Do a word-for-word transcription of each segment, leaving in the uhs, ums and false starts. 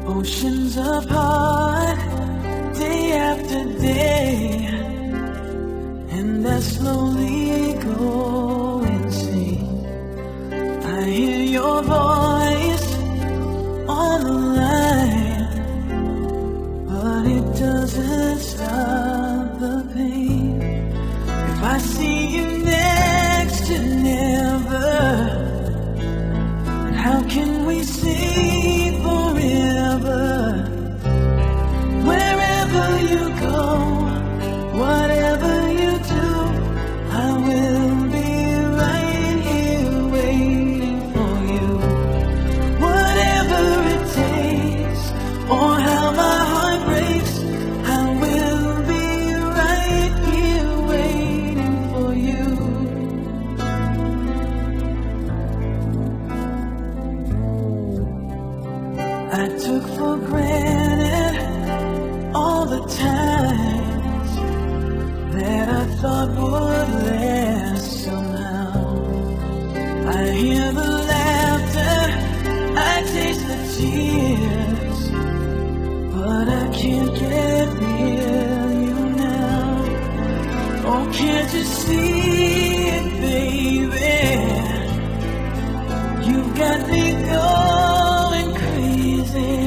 Oceans apart, day after day, and I slowly go insane. I hear your voice on the line, but it doesn't stop the pain. If I see you next to never, how can we say forever? Wherever you go, whatever you do, I will be right here waiting for you. Whatever it takes, or how my heart breaks, I will be right here waiting for you. I took for granted all the times that I thought would last somehow. I hear the laughter, I taste the tears, but I can't get near you now. Oh, can't you see it, baby? You've got me going crazy.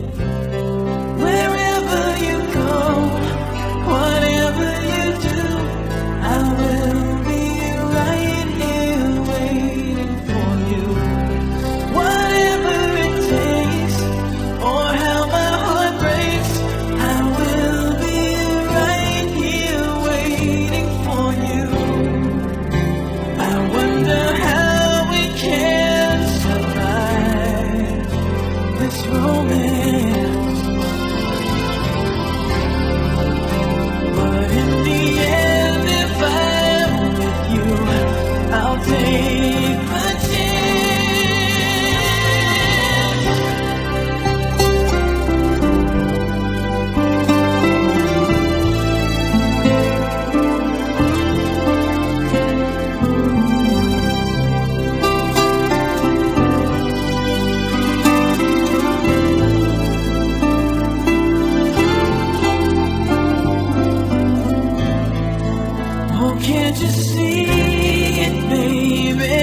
Wherever you go, whatever you do, I will be right here waiting for you. Whatever it takes, or how my heart breaks, I will be right here waiting for you. I wonder how we can survive this romance, but in the end, if I'm with you, I'll take the chance. Oh, can't you see it, baby?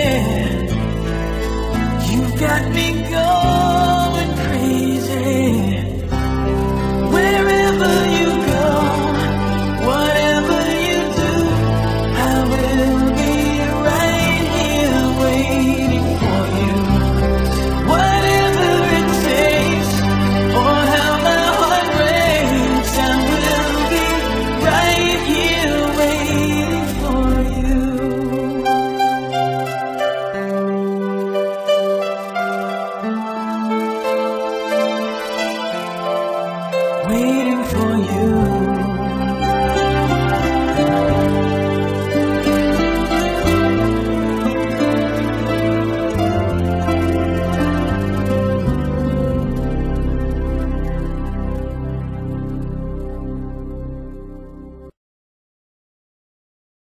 You've got me going crazy. Wherever you go, whatever you do, I will be right here waiting for you. Whatever it takes, or how my heart breaks, I will be right here waiting for you. Waiting for